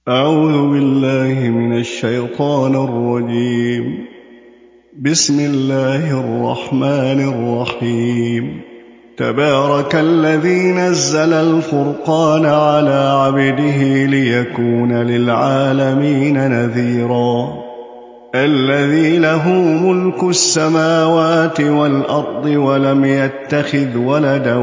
أعوذ بالله من الشيطان الرجيم. بسم الله الرحمن الرحيم. تبارك الذي نزل الفرقان على عبده ليكون للعالمين نذيرا. الذي له ملك السماوات والأرض ولم يتخذ ولدا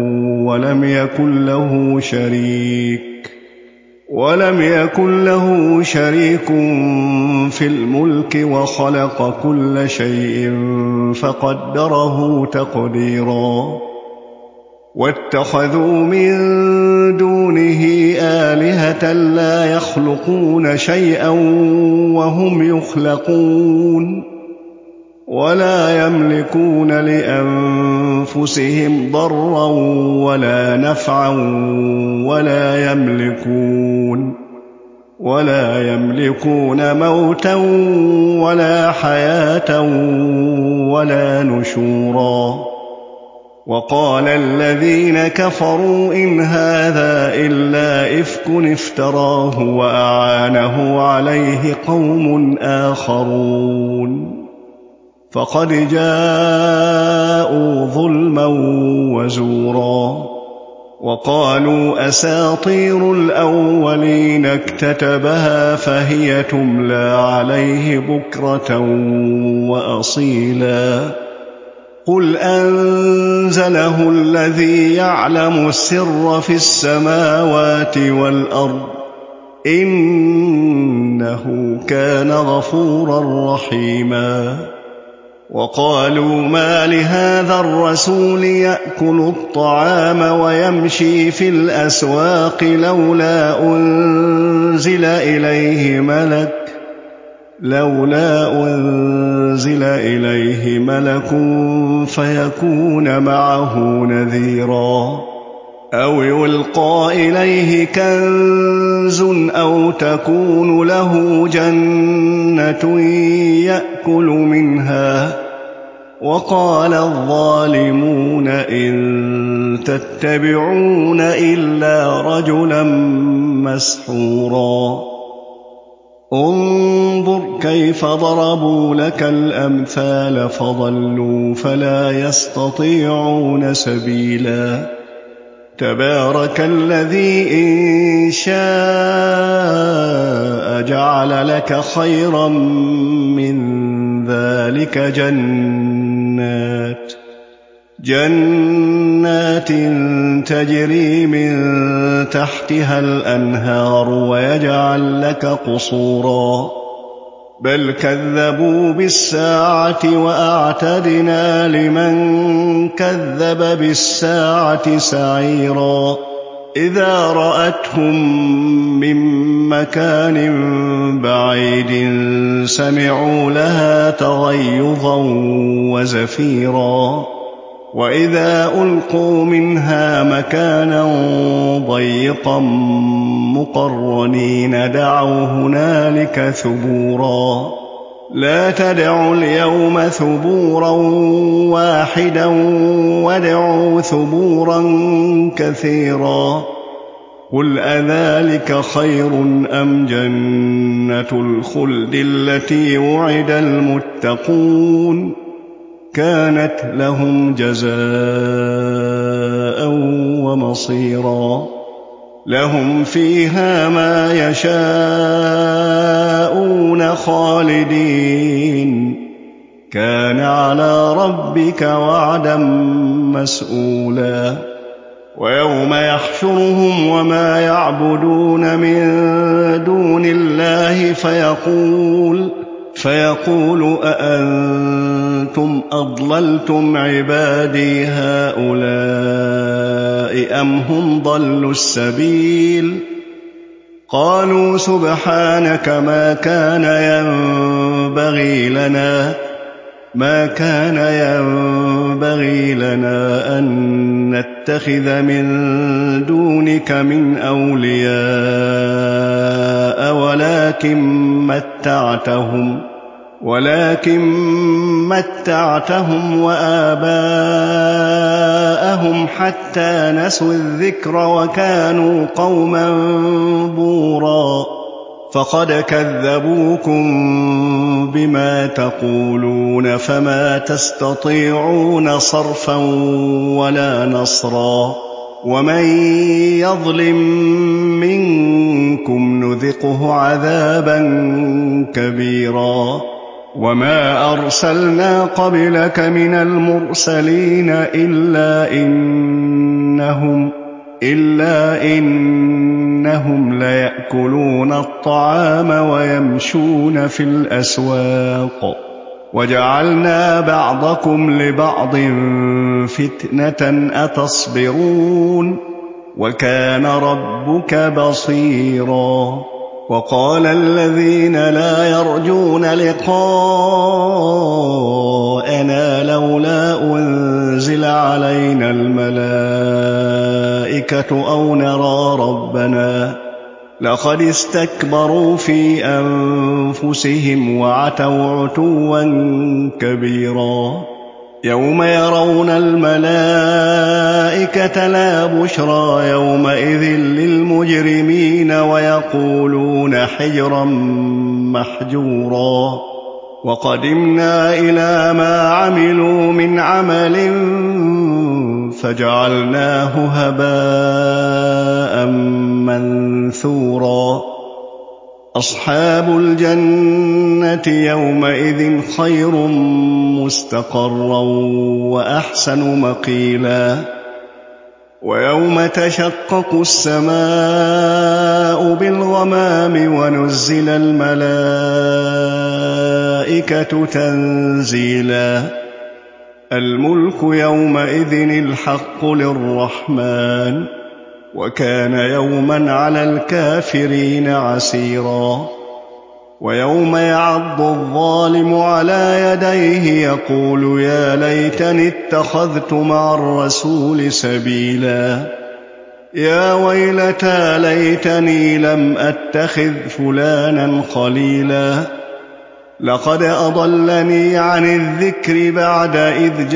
ولم يكن له شريك في الملك وخلق كل شيء فقدره تقديرا. واتخذوا من دونه آلهة لا يخلقون شيئا وهم يخلقون ولا يملكون لأنفسهم ضرا ولا نفعا ولا يملكون موتا ولا حياة ولا نشورا. وقال الذين كفروا إن هذا إلا إفك افتراه وأعانه عليه قوم آخرون فقد جاءوا ظلما وزورا. وقالوا أساطير الأولين اكتتبها فهي تملى عليه بكرة وأصيلا. قل أنزله الذي يعلم السر في السماوات والأرض إنه كان غفورا رحيما. وقالوا ما لهذا الرسول يأكل الطعام ويمشي في الأسواق لولا أنزل إليه ملك فيكون معه نذيرا. أو يلقى إليه كنز أو تكون له جنة يأكل منها. وقال الظالمون إن تتبعون إلا رجلا مسحورا. انظر كيف ضربوا لك الأمثال فضلوا فلا يستطيعون سبيلا. تبارك الذي إن شاء جعل لك خيرا من ذلك جنات تجري من تحتها الأنهار ويجعل لك قصورا. بل كذبوا بالساعة وأعتدنا لمن كذب بالساعة سعيرا. إذا رأتهم من مكان بعيد سمعوا لها تغيظا وزفيرا. وإذا ألقوا منها مكانا ضيقا مقرنين دعوا هنالك ثبورا. لا تدعوا اليوم ثبورا واحدا وادعوا ثبورا كثيرا. قل أذلك خير أم جنة الخلد التي وعد المتقون كانت لهم جزاء ومصيرا. لهم فيها ما يشاءون خالدين كان على ربك وعدا مسئولا. ويوم يحشرهم وما يعبدون من دون الله فيقول أأنتم أضللتم عبادي هؤلاء أم هم ضلوا السبيل. قالوا سبحانك ما كان ينبغي لنا أن نتخذ من دونك من أولياء ولكن متعتهم وآباءهم حتى نسوا الذكر وكانوا قوما بورا. فقد كذبوكم بما تقولون فما تستطيعون صرفا ولا نصرا ومن يظلم منكم نذقه عذابا كبيرا وما أرسلنا قبلك من المرسلين إلا إنهم ليأكلون الطعام ويمشون في الأسواق وجعلنا بعضكم لبعض فتنة أتصبرون وكان ربك بصيرا وقال الذين لا يرجون لقاءنا لولا أنزل علينا الملائكة أو نرى ربنا لقد استكبروا في أنفسهم وعتوا عتوا كبيرا يوم يرون الملائكة لا بشرى يومئذ للمجرمين ويقولون حجرا محجورا وقدمنا إلى ما عملوا من عمل فجعلناه هباء منثورا أصحاب الجنة يومئذ خير مستقرا وأحسن مقيلا ويوم تشقق السماء بالغمام ونزل الملائكة تنزيلا الملك يومئذ الحق للرحمن وكان يوما على الكافرين عسيرا ويوم يعض الظالم على يديه يقول يا ليتني اتخذت مع الرسول سبيلا يا ويلتى ليتني لم أتخذ فلانا خليلا لقد أضلني عن الذكر بعد إذ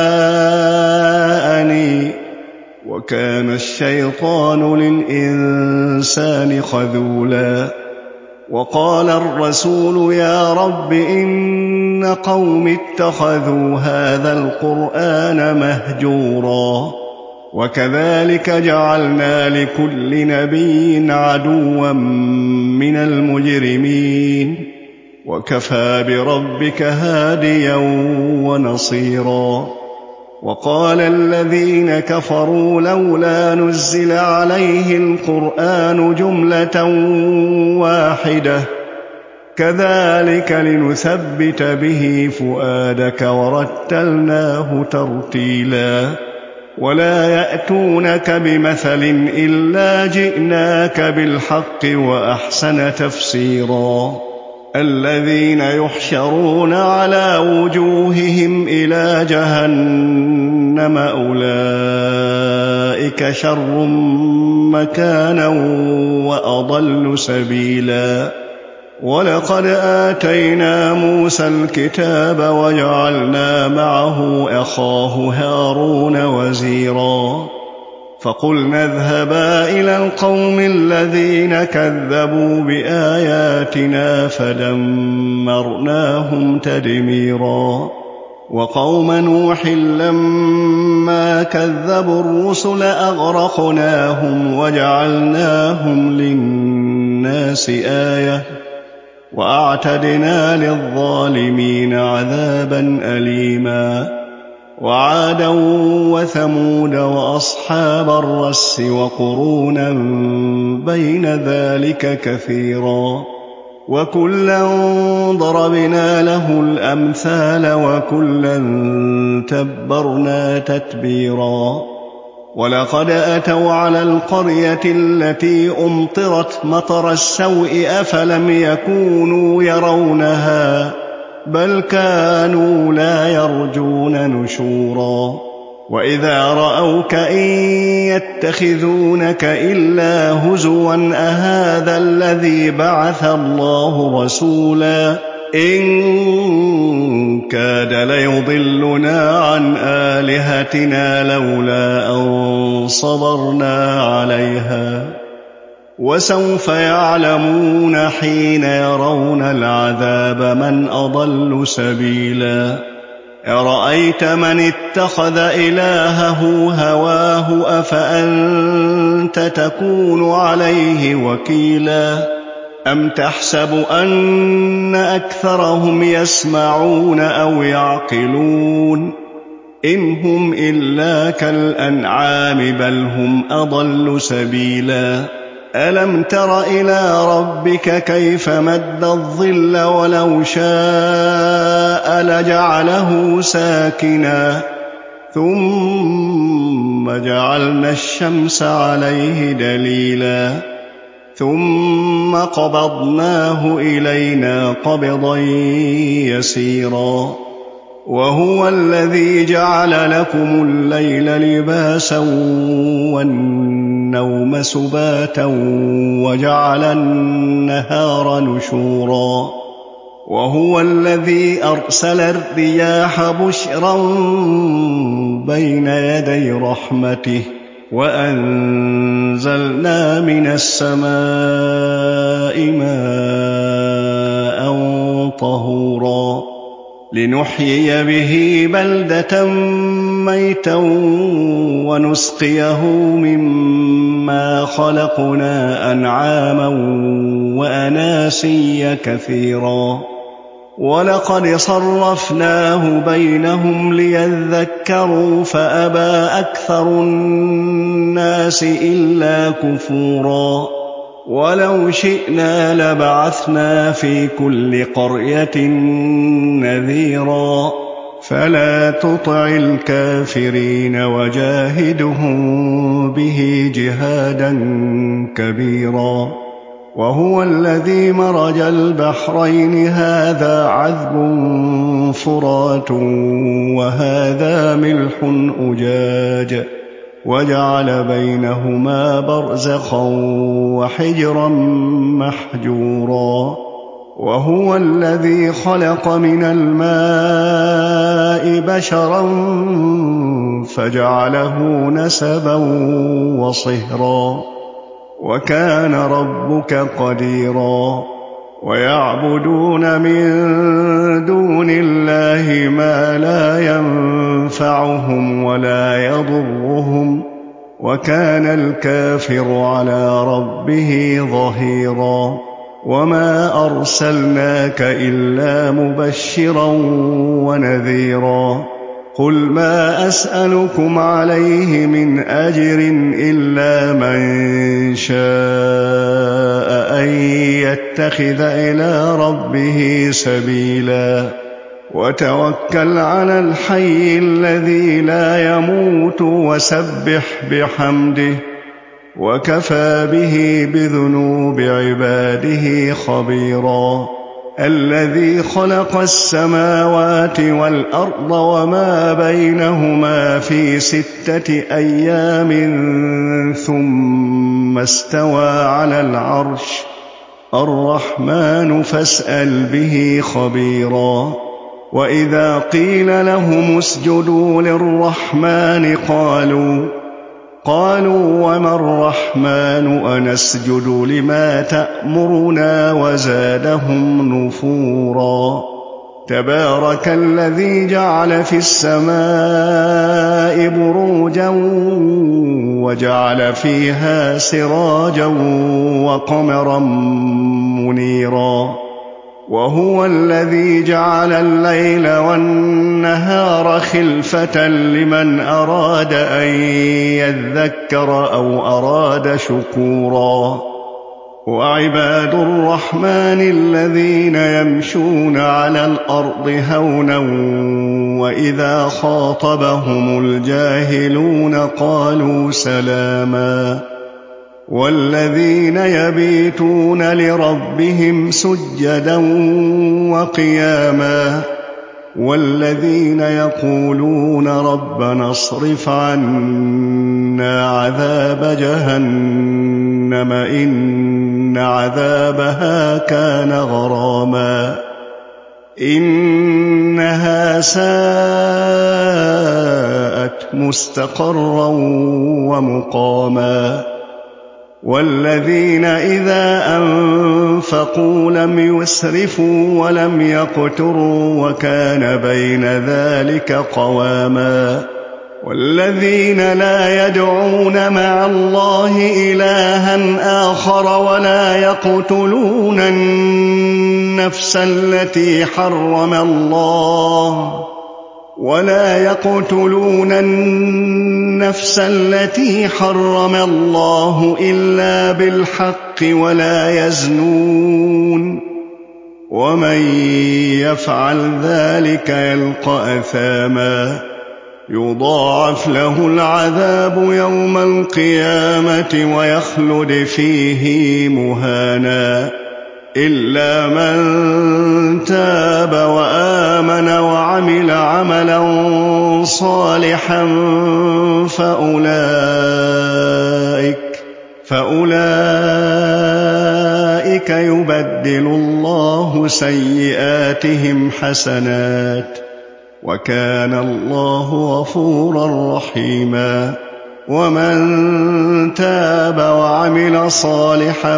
جاءني وكان الشيطان للإنسان خذولا وقال الرسول يا رب إن قوم اتخذوا هذا القرآن مهجورا وكذلك جعلنا لكل نبي عدوا من المجرمين وكفى بربك هاديا ونصيرا وقال الذين كفروا لولا نزل عليه القرآن جملة واحدة كذلك لنثبت به فؤادك ورتلناه ترتيلا ولا يأتونك بمثل إلا جئناك بالحق وأحسن تفسيرا الذين يحشرون على وجوههم إلى جهنم أولئك شر مكانا وأضل سبيلا ولقد آتينا موسى الكتاب وجعلنا معه أخاه هارون وزيرا فقلنا اذهبا إلى القوم الذين كذبوا بآياتنا فدمرناهم تدميرا وقوم نوح لما كذبوا الرسل أغرقناهم وجعلناهم للناس آية وأعتدنا للظالمين عذابا أليما وعادا وثمود وأصحاب الرس وقرونا بين ذلك كثيرا وكلا ضربنا له الأمثال وكلا تبرنا تتبيرا ولقد أتوا على القرية التي أمطرت مطر السوء أفلم يكونوا يرونها بل كانوا لا يرجون نشورا وإذا رأوك إن يتخذونك إلا هزوا أهذا الذي بعث الله رسولا إن كاد ليضلنا عن آلهتنا لولا أن صبرنا عليها وسوف يعلمون حين يرون العذاب من أضل سبيلا أرأيت من اتخذ إلهه هواه أفأنت تكون عليه وكيلا أم تحسب أن أكثرهم يسمعون أو يعقلون إن هم إلا كالأنعام بل هم أضل سبيلا ألم تر إلى ربك كيف مد الظل ولو شاء لجعله ساكنا ثم جعلنا الشمس عليه دليلا ثم قبضناه إلينا قبضا يسيرا وهو الذي جعل لكم الليل لباسا والنوم سباتا وجعل النهار نشورا وهو الذي أرسل الرياح بشرا بين يدي رحمته وأنزلنا من السماء ماء طهورا لنحيي به بلدة ميتا ونسقيه مما خلقنا أنعاما وأناسيا كثيرا ولقد صرفناه بينهم ليذكروا فأبى أكثر الناس إلا كفورا ولو شئنا لبعثنا في كل قرية نذيرا فلا تطع الكافرين وجاهدهم به جهادا كبيرا وهو الذي مرج البحرين هذا عذب فرات وهذا ملح أجاج وجعل بينهما برزخا وحجرا محجورا وهو الذي خلق من الماء بشرا فجعله نسبا وصهرا وكان ربك قديرا ويعبدون من دون الله ما لا ينفعهم ولا يضرهم وكان الكافر على ربه ظهيرا وما أرسلناك إلا مبشرا ونذيرا قل ما أسألكم عليه من أجر إلا من شاء أن يتخذ إلى ربه سبيلا وتوكل على الحي الذي لا يموت وسبح بحمده وكفى به بذنوب عباده خبيرا الذي خلق السماوات والأرض وما بينهما في 6 أيام ثم استوى على العرش الرحمن فاسأل به خبيرا وإذا قيل لهم اسجدوا للرحمن قالوا وما الرحمن أنسجد لما تأمرنا وزادهم نفورا تبارك الذي جعل في السماء بروجا وجعل فيها سراجا وقمرا منيرا وهو الذي جعل الليل والنهار خلفة لمن أراد أن يذكر أو أراد شكورا وعباد الرحمن الذين يمشون على الأرض هونا وإذا خاطبهم الجاهلون قالوا سلاما والذين يبيتون لربهم سجدا وقياما والذين يقولون ربنا اصرف عنا عذاب جهنم إن عذابها كان غراما إنها ساءت مستقرا ومقاما والذين إذا أنفقوا لم يسرفوا ولم يقتروا وكان بين ذلك قواما والذين لا يدعون مع الله إلها آخر ولا يقتلون النفس التي حرم الله إلا بالحق ولا يزنون ومن يفعل ذلك يلقى أثاما يضاعف له العذاب يوم القيامة ويخلد فيه مهانا إلا من تاب وآمن وعمل عملا صالحا فأولئك يبدل الله سيئاتهم حسنات وكان الله غفورا رحيما ومن تاب وعمل صالحا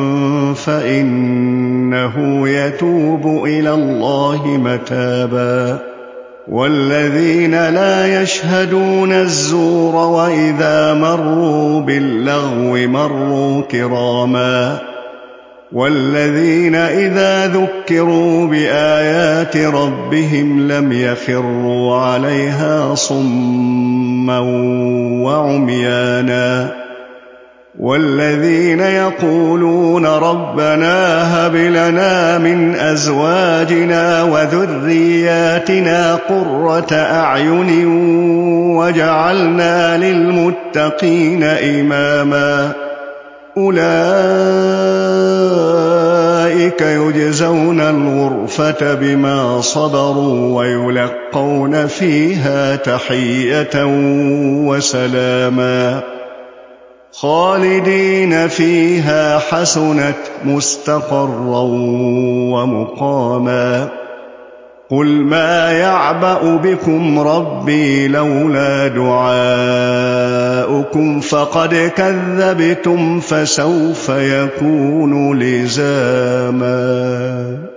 فإنه يتوب إلى الله متابا والذين لا يشهدون الزور وإذا مروا باللغو مروا كراما والذين إذا ذكروا بآيات ربهم لم يخروا عليها صما وعميانا والذين يقولون ربنا هب لنا من أزواجنا وذرياتنا قرة أعين واجعلنا للمتقين إماما أولئك يجزون الغرفة بما صبروا ويلقون فيها تحية وسلاما خالدين فيها حسنت مستقرا ومقاما قل ما يعبأ بكم ربي لولا دعاؤكم فقد كذبتم فسوف يكون لزاما